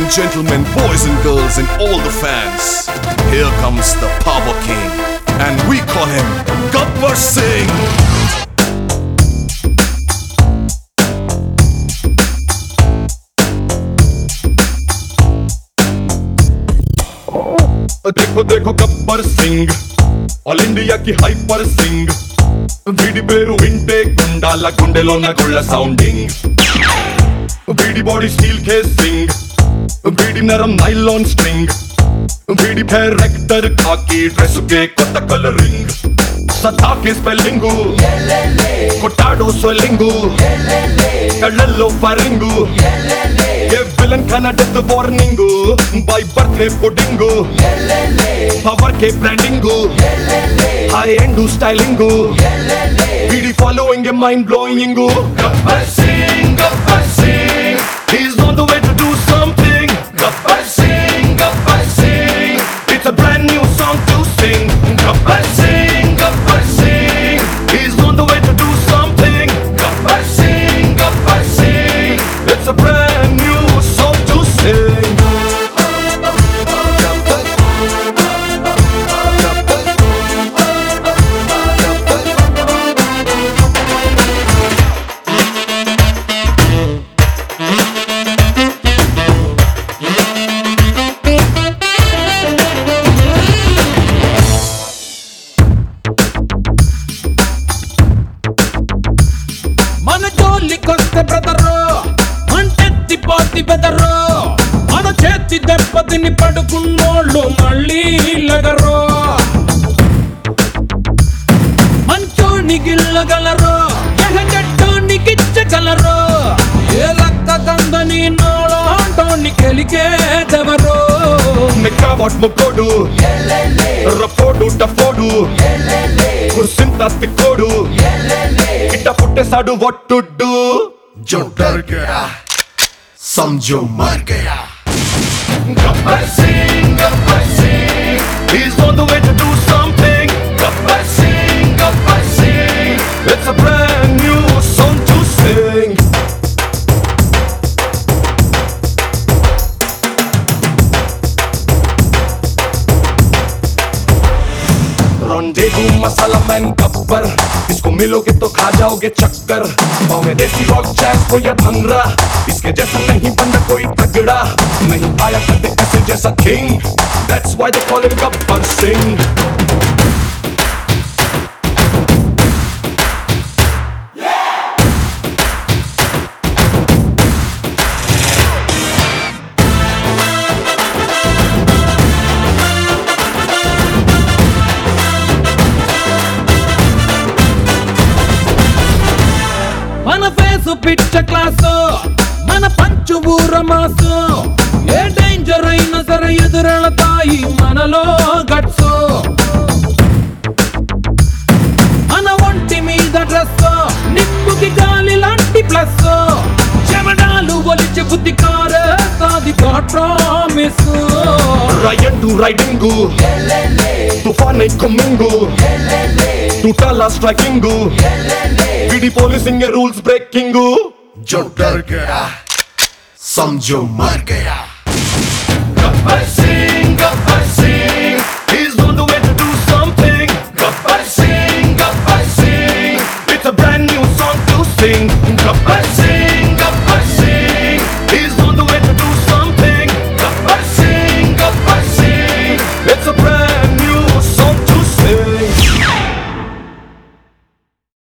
and gentlemen, boys and girls, and all the fans, here comes the Power King, and we call him Gabbar Singh. देखो देखो Gabbar Singh all India की hyper Singh వీడి పేరు వింటే గుండాల గుండెలోన గుళ్ళ sounding వీడి బాడీ స్టీల్ కేసింగ్ వీడి నరం నైలాన్ స్ట్రింగ్ వీడి డైరెక్టర్ కాకి డ్రెస్ కే కొత్త కలరింగ్ సత్తా కే స్పెల్లింగ్ కొట్టాడో స్వెల్లింగ్ కళ్ళల్లో ఫరింగ్ ఏ విలన్ కన్నా death warning by birthday pudding power కే బ్రాండింగ్ హై ఎండ్ స్టైలింగ్ వీడి following a mind blowing Gabbar Singh he's on the way to do something. Gabbar Singh it's a brand new song to sing. Gabbar Singh he's on the way to do something. Gabbar Singh it's a brand new song to sing. మన జోలికొస్తే brother మంటెత్తి పోతి బెదరు మన చేతి దెబ్బతిని పడుకున్నోళ్ళు మళ్ళీ లగరు మంచోని గిల్లగలరు ఎహగట్టోని గిచ్చగలరు ఏ లక్క కందని నోళంటోని కెలికేదెవరు Nekavot mokodu rapodu tafodu kursinta tikodu ita puttesadu what to do jo dar gaya samjho mar gaya. Gabbar Singh he's on the way to do something. Gabbar Singh it's a brand new song to sing. रोंडेगू masala man Gabbar इसको मिलोगे तो खा जाओगे चक्कर पाँव में देसी रॉक जैज को या भंगड़ा इसके जैसा नहीं बंदा कोई तगड़ा नहीं आया कभी ऐसे जैसा king that's why they call him Gabbar Singh. మన ఫేసు పిచ్చ క్లాసు మన పంచు ఊర మాసు ఏ డేంజర్ అయినా సరే ఎదురెళతాయి మనలో గట్స్ మన ఒంటి మీద డ్రెస్ నిప్పుకి గాలి లాంటి ప్లస్ చెమడాలు ఒలిచి బుద్ధి కారే సాది ప్రామిస్ Ryan to riding तूफान coming टूटाला striking बीडी policing rules breaking जो डर गया समझो मर गया. Gabbar Singh